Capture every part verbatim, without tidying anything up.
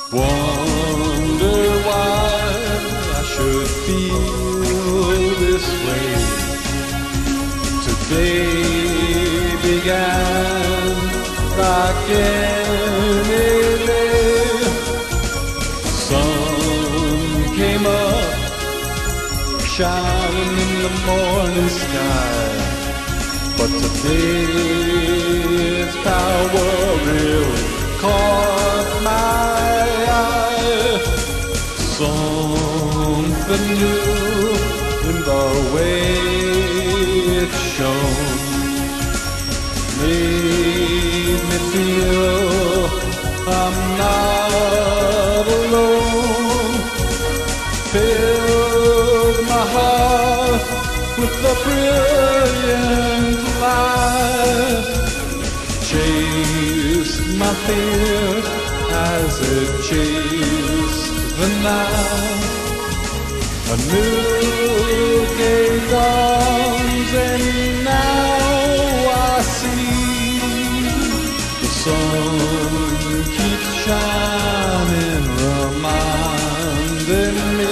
Wonder why I should feel this way. Today began like any day. Sun came up, shining in the morning sky. But today its power really caught my eye. Something new in the way it shone made me feel I'm not alone. Filled my heart with the brilliant light. Chased my fear as it chased the night. A new day dawns and now I see the sun keeps shining, reminding me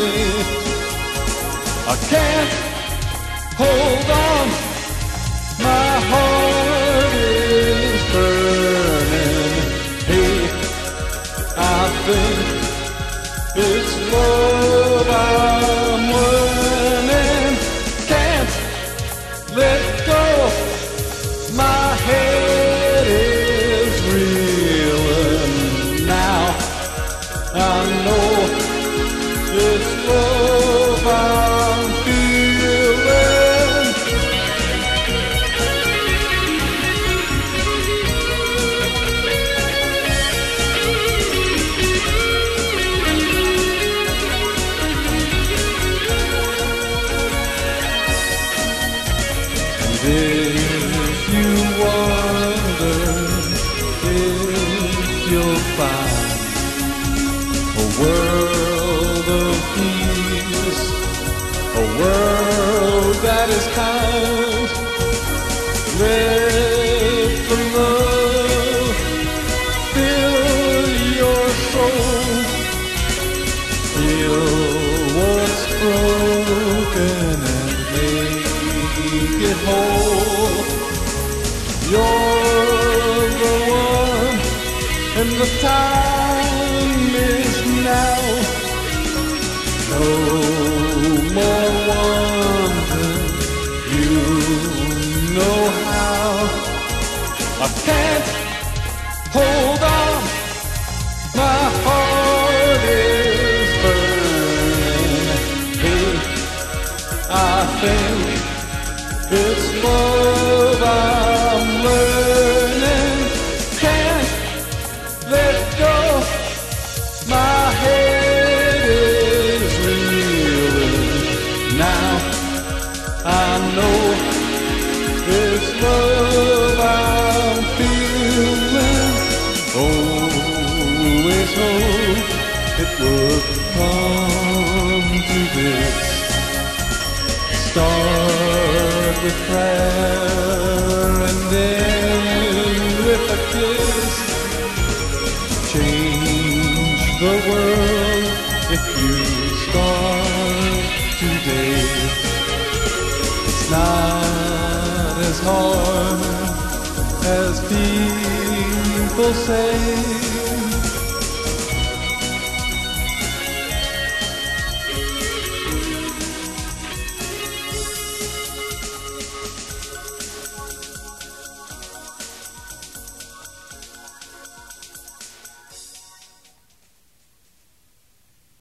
I can't hold on, my heart is burning. Hey, I think it's love I'm learning. Can't let go, my head is reeling now. I know it's love I'm feeling. And if you wonder if you'll find a world of peace, a world that is kind, let the love fill your soul. Heal what's broken and make it whole. You're the one, and the time is now. No more wonder, you know how. I can't hold on, my heart is burning. Hey, I think it's love I'm learning. Can't let go, my head is reeling now. I know it's love I'm feeling. Always hope it would come to this. Start with prayer and end with a kiss. Change the world if you start today. It's not as hard as people say.